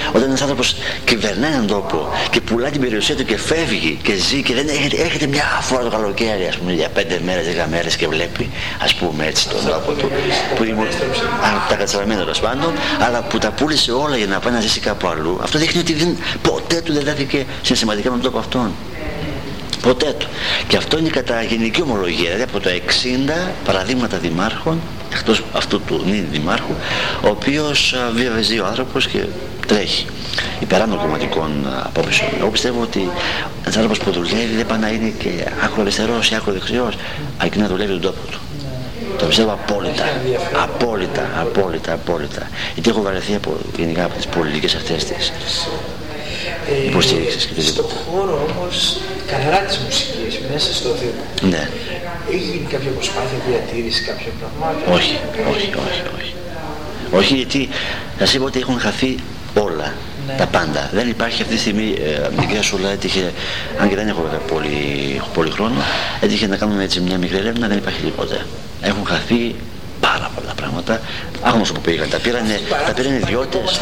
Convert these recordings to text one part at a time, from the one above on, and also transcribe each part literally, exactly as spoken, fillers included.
Όταν ένας άνθρωπος κυβερνάει έναν τόπο και πουλάει την περιουσία του και φεύγει και ζει και δεν έρχεται, έρχεται μια φορά το καλοκαίρι, ας πούμε, για πέντε μέρες, δέκα μέρες και βλέπει, ας πούμε έτσι, τον τόπο του, που δημο... α, τα κατσαραμένα τέλος πάντων, αλλά που τα πούλησε όλα για να πάει να ζήσει κάπου αλλού, αυτό δείχνει ότι δεν, ποτέ του δεν δέθηκε συναισθηματικά με τον τόπο αυτόν. Ποτέ του. Και αυτό είναι κατά γενική ομολογία. Δηλαδή από το εξήντα παραδείγματα δημάρχων, εκτός αυτού του νυν δημάρχου, ο οποίος βίαβε ο άνθρωπος και τρέχει υπεράνω κομματικών απόψεων. Εγώ πιστεύω ότι ένας άνθρωπος που δουλεύει δεν πάει να είναι και άκρο αριστερός ή άκρο δεξιός, αρκεί να δουλεύει τον τόπο του. Το πιστεύω απόλυτα, απόλυτα, απόλυτα, απόλυτα. Γιατί έχω βαρεθεί από, γενικά από τις πολιτικές αυτές τις υποστήριξης και ε, στον χώρο όμως καθαρά της μουσικής, μέσα στο Δήμο, ναι. Έχει γίνει κάποια προσπάθεια διατήρηση κάποια πραγμάτων? Όχι, όχι, όχι, όχι. Όχι, γιατί σας είπα ότι έχουν χαθεί όλα, ναι. Τα πάντα. Δεν υπάρχει αυτή τη στιγμή, ε, η κυρία Σούλα έτυχε, αν και δεν έχω πολύ, πολύ χρόνο, έτυχε να κάνουμε έτσι μια μικρή έρευνα, δεν υπάρχει τίποτα. Έχουν χαθεί πάρα πολλά πράγματα. Άγνωστο που πήγαν, τα πήρανε, τα πήρανε ιδιώτες.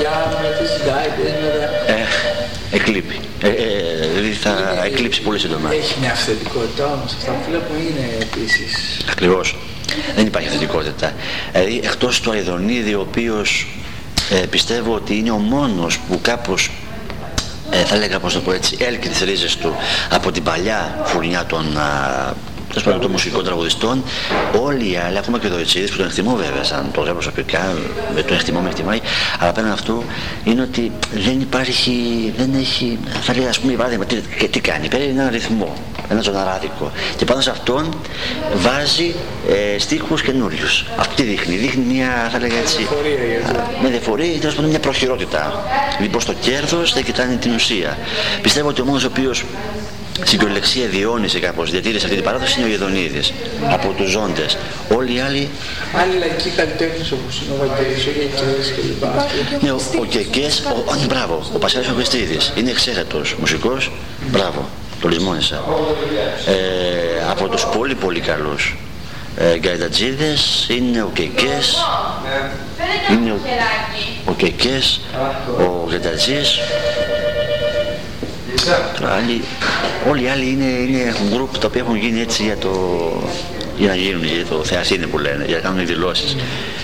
Ε, εκλείπει. Ε, ε, δηλαδή θα εκλείψει πολύ σύντομα. Έχει μια αυθεντικότητα όμως, αυτά που βλέπω είναι επίσης. Ακριβώς. Δεν υπάρχει αυθεντικότητα. Δηλαδή εκτός του Αηδονίδη, ο οποίος ε, πιστεύω ότι είναι ο μόνος που κάπως ε, θα έλεγα, πώς το πω έτσι, έλκει τις ρίζες του από την παλιά φουρνιά των α, των μουσικών τραγουδιστών. Όλοι οι άλλοι, ακόμα και ο Δοϊτσίδης, που τον εκτιμώ βέβαια σαν το γράψω προσωπικά, με τον εκτιμώ, με εκτιμάει, αλλά πέραν αυτού είναι ότι δεν υπάρχει, δεν έχει, θα λέει, ας πούμε, παράδειγμα, τι, και τι κάνει, παίρνει έναν ρυθμό, ένα ζωναράδικο, και πάνω σε αυτόν βάζει ε, στίχους καινούριους. Αυτή δείχνει, δείχνει μια, θα λέγα έτσι, με διαφορία, τέλος πάντων μια προχειρότητα. Λοιπόν, στο κέρδος δεν κοιτάνε την ουσία. Πιστεύω ότι ο μόνος ο οποίος στην κυριολεξία διαιώνισε κάπως, διατήρησε αυτή την παράδοση είναι ο Γεδονίδης, από τους ζώντες. Όλοι οι άλλοι... Άλλοι λαϊκοί καλλιτέχνες όπως είναι ο Βαγγέλης, ο Κεκές κλπ. Ναι, ο, ο Κεκές, ο, ο, μπράβο, ο Πασχάλης ο Χριστίδης, είναι εξαίρετος μουσικός, μπράβο, το λησμόνισα. Ε, από τους πολύ πολύ καλούς ε, γκαϊτατζίδες είναι ο Κεκές, είναι ο, ο Κεκές, ο Γκαϊτατζής. Άλλοι, όλοι οι άλλοι είναι, είναι γκρουπ τα οποία έχουν γίνει έτσι για, το, για να γίνουν, για το θεασύνη που λένε, για να κάνουν δηλώσεις.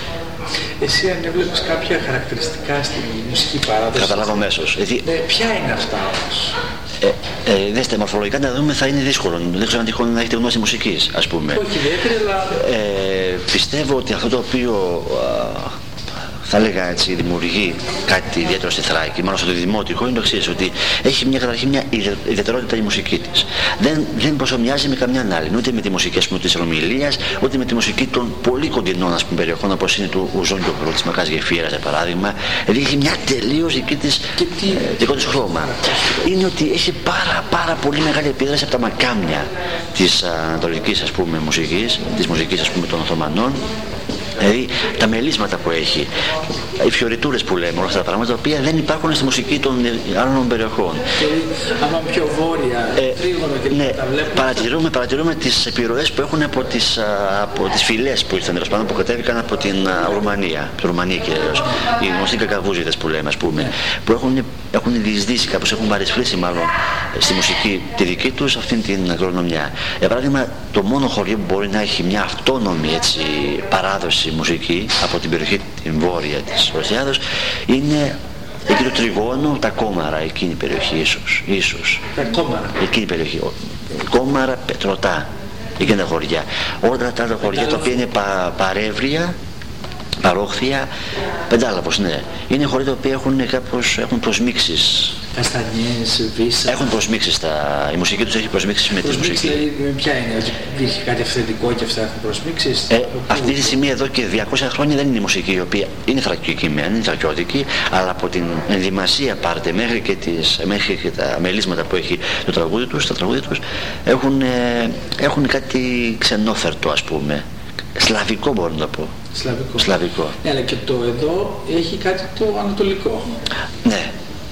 Εσύ αν έβλεπες κάποια χαρακτηριστικά στη μουσική παράδοση... Καταλάβω αμέσως. Δηλαδή, ναι, ποια είναι αυτά όμως? Ε, ε, δέστε, μορφολογικά να δούμε θα είναι δύσκολο. Δεν ξέρω αν τυχόν να έχετε γνώση μουσικής, ας πούμε. Όχι ιδιαίτερη, αλλά... Ε, πιστεύω ότι αυτό το οποίο... Α, θα έλεγα έτσι, δημιουργεί κάτι ιδιαίτερο στη Θράκη, μάλλον στο δημότυχο, είναι το εξής, ότι έχει μια, καταρχήν μια ιδιαιτερότητα η μουσική της. Δεν, δεν προσομοιάζει με καμιά άλλη, ούτε με τη μουσική, ας πούμε, της Ρωμιλίας, ούτε με τη μουσική των πολύ κοντινών, ας πούμε, περιοχών, όπως είναι του Ουζών και ο Κρού, της Μακάς Γεφύρας, για παράδειγμα. Δηλαδή έχει μια τελείως δική της, ε, δικό της χρώμα. Είναι ότι έχει πάρα, πάρα πολύ μεγάλη επίδραση από τα μακάμια της ανατολικής, ας πούμε, μουσικής, της μουσικής, ας πούμε, των Οθωμανών. Δηλαδή τα μελίσματα που έχει, οι φιωριτούρες που λέμε, όλα αυτά τα πράγματα τα οποία δεν υπάρχουν στη μουσική των άλλων περιοχών. Και άμα πιο βόρεια, ε, τρίγωνο και ναι, τα βλέπουμε. Παρατηρούμε, παρατηρούμε τις επιρροές που έχουν από τις, από τις φυλές που ήρθαν, τέλος πάντων, που κατέβηκαν από την Ρουμανία, τη Ρουμανία κυρίως, οι γνωστοί κακαβούζιδες που λέμε, ας πούμε, που έχουν, έχουν διεισδύσει κάπως, έχουν παρισφρήσει μάλλον στη μουσική τη δική τους αυτήν την κληρονομιά. Για παράδειγμα, το μόνο χωριό που μπορεί να έχει μια αυτόνομη έτσι, παράδοση μουσική από την περιοχή την βόρεια της Ρωσιάδος είναι εκεί το Τριγώνο, τα Κόμαρα, εκείνη η περιοχή ίσως, ίσως. Τα Κόμαρα. Εκείνη η περιοχή, Κόμαρα, Πετρωτά, εκείνα τα χωριά. Όλα τα άλλα χωριά τα οποία είναι πα, παρεύρια, παρόχθια, πεντάλαβος, ναι. Είναι χωριά τα οποία έχουν κάπως, έχουν προσμίξεις. Καστανιές, Βύσσα. Έχουν προσμίξεις, τα... η μουσική τους έχει προσμίξεις με τη μουσική. Δηλαδή, ποια είναι, ότι έχει κάτι αυθεντικό και αυτά έχουν προσμίξεις? Ε, αυτή τη στιγμή εδώ και διακόσια χρόνια δεν είναι η μουσική η οποία είναι θρακιωτική, είναι θρακιώτικη, αλλά από την ενδυμασία πάρτε μέχρι και, τις, μέχρι και τα μελίσματα που έχει το τραγούδι τους, τα τραγούδια τους έχουν, ε, έχουν κάτι ξενόφερτο, ας πούμε. Σλαβικό μπορώ να το πω. Σλαβικό. Σλαβικό. Ναι, αλλά και το εδώ έχει κάτι το ανατολικό. Ναι.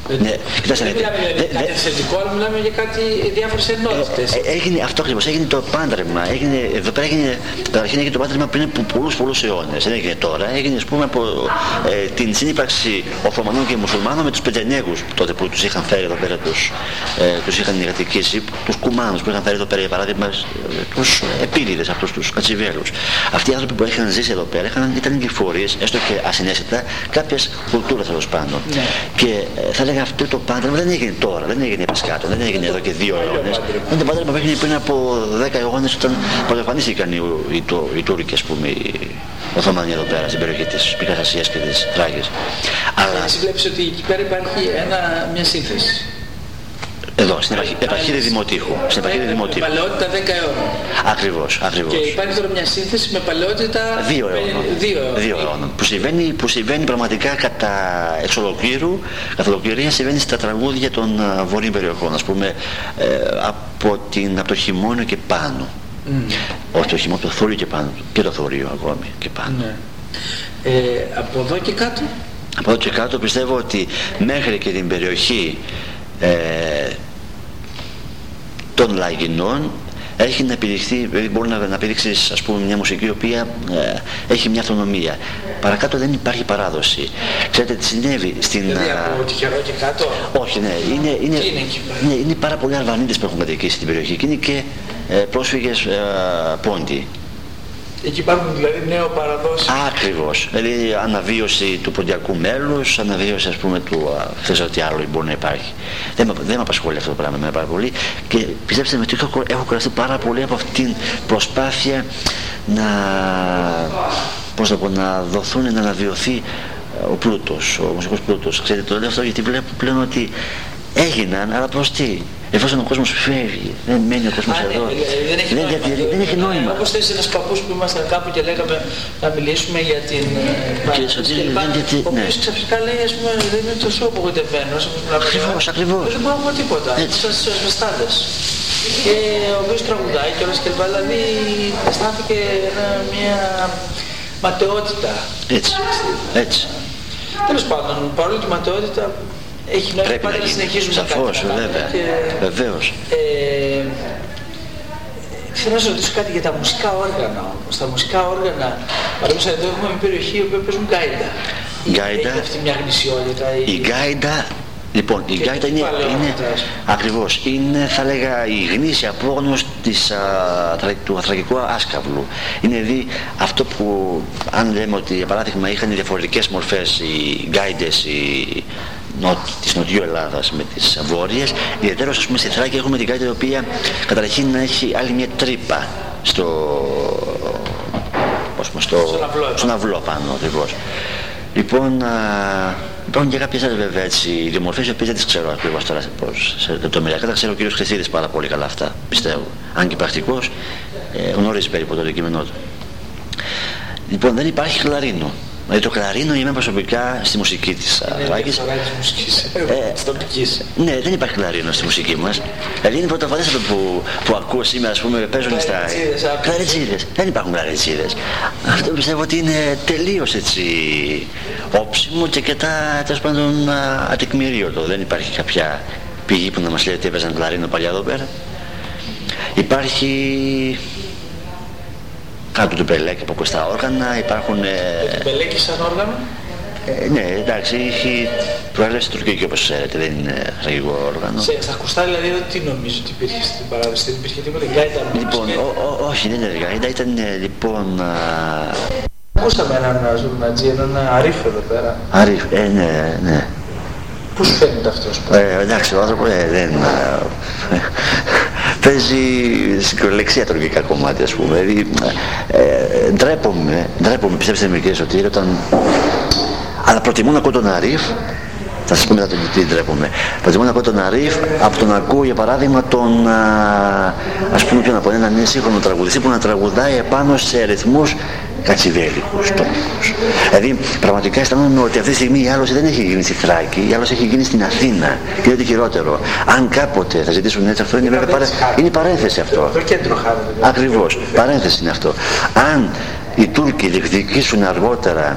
Ναι, κοιτάξτε, δεν μιλάμε για κάτι αυθεντικό, αλλά μιλάμε για κάτι διάφορες ενότητες. Ε, έγινε αυτό ακριβώς, έγινε το πάντρεμα. Έγινε, εδώ πέρα έγινε, καταρχήν έγινε το πάντρεμα πριν από πολλούς πολλούς αιώνες. Δεν έγινε τώρα, έγινε ας πούμε από ε, την συνύπαρξη Οθωμανών και Μουσουλμάνων με τους Πετζενέγους, τότε που τους είχαν φέρει εδώ πέρα, τους, ε, τους είχαν κατοικήσει, τους Κουμάνους που είχαν φέρει εδώ πέρα, για παράδειγμα, τους Επίριδες, αυτούς τους Κατσιβέλους. Αυτοί οι άνθρωποι που είχαν ζήσει εδώ πέρα είχαν, ήταν εγκυφορείς, έστω και ασυναίσθητα, κάποιες κουλτούρες τέλος πάντων. Ναι. Και ε, θα έλεγα αυτό το πάντρεμα δεν έγινε τώρα, δεν έγινε επασκάτω, δεν έγινε εδώ και δύο αιώνες. Είναι το πάντρεμα που έγινε πριν από δέκα αιώνες, όταν πρωτοεμφανίστηκαν οι, οι, οι, οι Τούρκοι, ας πούμε, οι Οθωμανοί εδώ πέρα στην περιοχή της Μικράς Ασίας και της Θράκης. Αλλά εσύ βλέπεις ότι εκεί πέρα υπάρχει ένα, μια σύνθεση. Εδώ, στην επαρχία Δημοτήχου. Στην επαρχία Δημοτήχου. Με παλαιότητα δέκα αιώνων. Ακριβώς, ακριβώς. Και υπάρχει τώρα μια σύνθεση με παλαιότητα δύο αιώνων. Δύο αιώνων. Που συμβαίνει, που συμβαίνει πραγματικά κατά εξ ολοκλήρου, κατά ολοκληρία συμβαίνει στα τραγούδια των βορείων περιοχών. Ας πούμε, ε, από, την, από το χειμώνα και πάνω. Mm. Όχι το χειμώνα, το θόριο και πάνω. Και το θόριο ακόμη και πάνω. Ναι. Ε, από εδώ και κάτω. Από εδώ και κάτω πιστεύω ότι μέχρι και την περιοχή ε, των Λαγινών έχει να επιδειχθεί, δηλαδή μπορεί να, να επιδείξεις, ας πούμε, μια μουσική η οποία ε, έχει μια αυτονομία. Παρακάτω δεν υπάρχει παράδοση. Ξέρετε τι συνέβη στην... Δηλαδή από Τυχερό και κάτω. Όχι, ναι. Είναι, είναι, είναι, ναι, είναι πάρα πολλοί Αλβανίτες που έχουν κατοικήσει στην περιοχή και είναι και ε, πρόσφυγες ε, πόντιοι. Εκεί υπάρχουν δηλαδή νέο παραδόσεις. Ακριβώς. Δηλαδή αναβίωση του ποντιακού μέλους, αναβίωση, ας πούμε, του θες ό,τι άλλο μπορεί να υπάρχει. Δεν, δεν με απασχολεί αυτό το πράγμα με πάρα πολύ και πιστέψτε με ότι έχω, έχω κουραστεί πάρα πολύ από αυτήν την προσπάθεια να, πώς να πω, να δοθούν, να αναβιωθεί ο πλούτος, ο μουσικός πλούτος. Ξέρετε, το λέω αυτό γιατί βλέπω πλέον ότι έγιναν, αλλά προς τι? Εφόσον ο κόσμος φεύγει, δεν μένει ο κόσμος Α, εδώ. Ναι, δεν έχει δεν, νόημα. δεν, δεν έχει νόημα. Όπως θες ένας παππούς που ήμασταν κάπου και λέγαμε να μιλήσουμε για την Παναγιώτη και λοιπά, ο οποίος ξαφνικά λέει, ας πούμε, δεν είναι τόσο απογοητευμένος. Ακριβώς, ακριβώς. Δεν μπορώ να πω τίποτα. Σας σβεστάδες. Και ο οποίος τραγουδάει και όλες και λοιπά, δηλαδή αισθάνθηκε μια ματαιότητα. Έτσι, έτσι. Τέλος πάντων, παρόλο τη ματαιότητα, έχει νόημα πάντα να, να συνεχίζουμε να σαφώς, βέβαια, και... βεβαίως. Ε, θέλω να σας ρωτήσω κάτι για τα μουσικά όργανα όμως. Τα μουσικά όργανα, παραδείγματος εδώ έχουμε μια περιοχή που παίζουν γκάιντα. Γκάιντα. Έχει αυτή μια γνησιότητα. Η γκάιντα, λοιπόν, η γκάιντα είναι, είναι ακριβώς, είναι θα λέγα η γνήσια απόγνωση της, α, του αθρακικού άσκαυλου. Είναι δηλαδή αυτό που, αν λέμε ότι για παράδειγμα είχαν διαφορετικές μορφές οι γκάιντες, οι της Νοτιού Ελλάδας με τις βόρειες, ιδιαίτερα ας πούμε στη Θράκη έχουμε την γκάιντα η οποία καταρχήν έχει άλλη μια τρύπα στο, πώς πω, στο, στον αυλό πάνω ακριβώς. Λοιπόν, α, υπάρχουν και κάποιες άλλες βέβαια έτσι ιδιομορφίες οι οποίες δεν τις ξέρω ακριβώς τώρα πώς, σε λεπτομεριακά. Τα ξέρω ο κύριος Χρυσίδης πάρα πολύ καλά αυτά, πιστεύω. Αν και πρακτικός, ε, γνωρίζει περίπου το αντικείμενό του. Λοιπόν, δεν υπάρχει κλαρίνο. Δηλαδή το κλαρίνο είμαι προσωπικά στη μουσική της Θράκης. Είναι της μουσικής, ε, της τοπικής. Ναι, δεν υπάρχει κλαρίνο στη μουσική μας. Δηλαδή είναι πρωτοφανές αυτό που, που ακούω σήμερα, ας πούμε, παίζουν στα... Κλαριτσίδες. Δεν υπάρχουν κλαριτσίδες. Αυτό πιστεύω ότι είναι τελείως έτσι όψιμο και αρκετά, τέλος πάντων, ατεκμηρίωτο. Δεν υπάρχει κάποια πηγή που να μας λέει ότι έπαιζαν κλαρίνο παλιά εδώ πέρα. Υπάρχει... κάτω του Πελέκη που ακούς τα όργανα, υπάρχουν... Το Πελέκη σαν όργανο? Ε, ναι, εντάξει, έχει προέλευση τουρκική όπως ξέρετε, δεν είναι θρακικό όργανο. Σε, στα ακουστά δηλαδή τι νομίζω ότι υπήρχε στην παράδοση, δεν υπήρχε τίποτα, γκάιντα? Λοιπόν, ο, ο, όχι, δεν είναι γκάιντα, ήταν λοιπόν... Α... Ακούσαμε έναν ζουρνατζή, έναν Αρίφ εδώ πέρα. Αρίφ, ε, ναι, ναι. Πού σου φαίνεται αυτός? Ε, εντάξει, ο άνθρωπος ε, δεν... παίζει συγκρολεξία τουρκικά κομμάτια, ας πούμε. Δηλαδή, ε, ντρέπομαι, ντρέπομαι, πιστέψτε με κύριε Σωτήρη, όταν... αλλά προτιμώ να ακούω τον Αρίφ, θα σας πω μετά τι ντρέπομαι. Προτιμώ να ακούω τον Αρίφ από τον ακούω, για παράδειγμα, τον, α, ας πούμε, ποιον να πω, έναν σύγχρονο τραγουδιστή που να τραγουδάει επάνω σε ρυθμούς κατσιβέλικους, τόπικους. Δηλαδή, πραγματικά αισθάνομαι ότι αυτή τη στιγμή η άλωση δεν έχει γίνει στη Θράκη, η άλωση έχει γίνει στην Αθήνα. Και ό,τι χειρότερο. Αν κάποτε θα ζητήσουν έτσι, αυτό είναι, βέβαια, παρέ... είναι παρένθεση αυτό. Το κέντρο χάρη. Ακριβώς. Παρένθεση είναι αυτό. Αν οι Τούρκοι διεκδικήσουν αργότερα,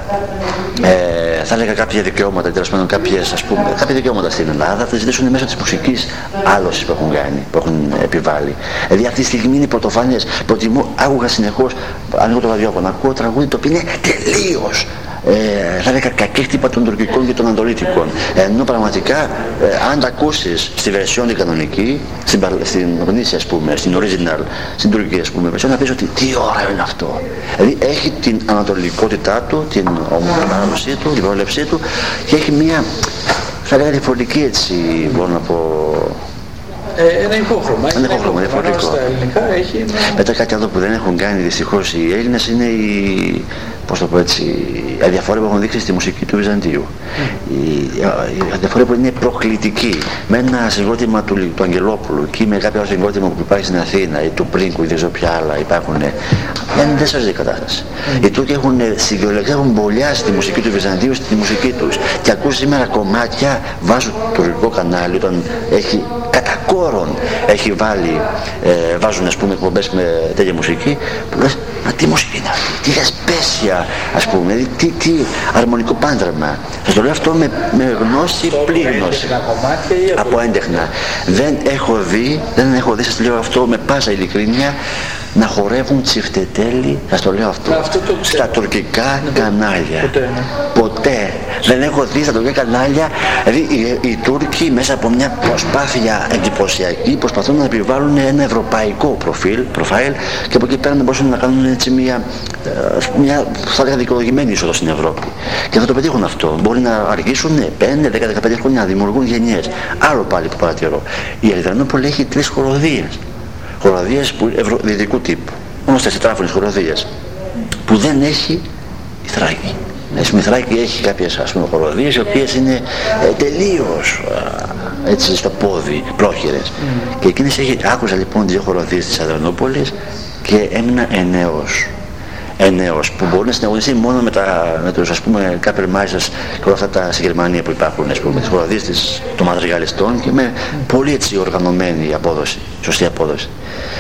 ε, θα έλεγα κάποια δικαιώματα, τέλος πάντων κάποιες, ας πούμε, κάποια δικαιώματα στην Ελλάδα, θα ζητήσουν μέσω της μουσικής άλωσης που έχουν κάνει, που έχουν επιβάλει. Δηλαδή αυτή τη στιγμή είναι οι πρωτοφανές. Προτιμώ, άκουγα συνεχώς, ανοίγω το ραδιόφωνο, ακούω τραγούδι το οποίο είναι τελείως Ε, θα έλεγα κακέκτυπα των τουρκικών και των ανατολίτικων. Ενώ πραγματικά, ε, αν τα ακούσεις στη version την κανονική, στην, στην γνήσια ας πούμε, στην original, στην τουρκική ας πούμε, version, να πεις ότι τι ώρα είναι αυτό. Δηλαδή έχει την ανατολικότητά του, την ομογενάρωσή του, την προέλευσή του και έχει μια, θα έλεγα, διαφορετική, έτσι μπορώ να πω, Ε, ένα υπόχρωμα, ένα υπόχρωμα, διαφορετικό. Στα ελληνικά έχει ένα... Μετά κάτι άλλο που δεν έχουν κάνει δυστυχώς οι Έλληνες είναι η, πώς το πω έτσι, η αδιαφορία που έχουν δείξει στη μουσική του Βυζαντίου. Mm. Η, η αδιαφορία που είναι προκλητική. Με ένα συγκρότημα του, του Αγγελόπουλου και με κάποιο άλλο συγκρότημα που υπάρχει στην Αθήνα ή του Πρίνκου ή δεν ξέρω ποια άλλα υπάρχουν, δεν, δεν σας δει κατάσταση. Mm. Οι Τούρκοι έχουν συγκεκριμένα έχουν μπολιάσει τη μουσική του Βυζαντίου στη μουσική τους. Και ακούς σήμερα κομμάτια, βάζουν το τουρκικό κανάλι όταν έχει κατά κόρον έχει βάλει, ε, βάζουν ας πούμε εκπομπές με τέτοια μουσική που λες, μα τι μουσική είναι αυτή, τι ασπέσια ας πούμε, δηλαδή, τι, τι αρμονικό πάντρεμα. Σας το λέω αυτό με, με γνώση, πλήρη από έντεχνα. Δεν έχω δει, δεν έχω δει, σας το λέω αυτό με πάσα ειλικρίνεια, να χορεύουν τσιφτετέλη, σας το λέω αυτό, αυτό το στα τουρκικά ναι, κανάλια. Ποτέ, ναι. Ποτέ. Δεν έχω δει στα τουρκικά κανάλια, δηλαδή οι, οι Τούρκοι μέσα από μια προσπάθεια εντυπωσιακή προσπαθούν να επιβάλλουν ένα ευρωπαϊκό προφίλ, προφάιλ και από εκεί πέρα να μπορούν να κάνουν έτσι μια, μια θα λέγα δικαιολογημένη είσοδο στην Ευρώπη. Και θα το πετύχουν αυτό. Μπορεί να αργήσουν πέντε, δέκα, δεκαπέντε χρόνια να δημιουργούν γενιές. Άλλο πάλι που παρατηρώ. Η Αλεξανδρούπολη έχει τρεις χοροδίες. Χοροδίες δυτικού τύπου, γνωστές τετράφωνες χοροδίες, που δεν έχει η Θράκη. Η Θράκη έχει κάποιες ας πούμε χοροδίες οι οποίες είναι ε, τελείως α, έτσι στο πόδι, πρόχειρες. Mm. Και εκείνες έχει, άκουσα λοιπόν δύο χοροδίες της Αδριανούπολης και έμεινα εννέος. Εννέος που μπορεί να συναγωνιστεί μόνο με, τα, με τους ας πούμε Κάπερμάισες και όλα αυτά τα στη Γερμανία που υπάρχουν, ας πούμε, τις χοροδίες των Μαδριγαλιστών και με πολύ έτσι οργανωμένη απόδοση, σωστή απόδοση.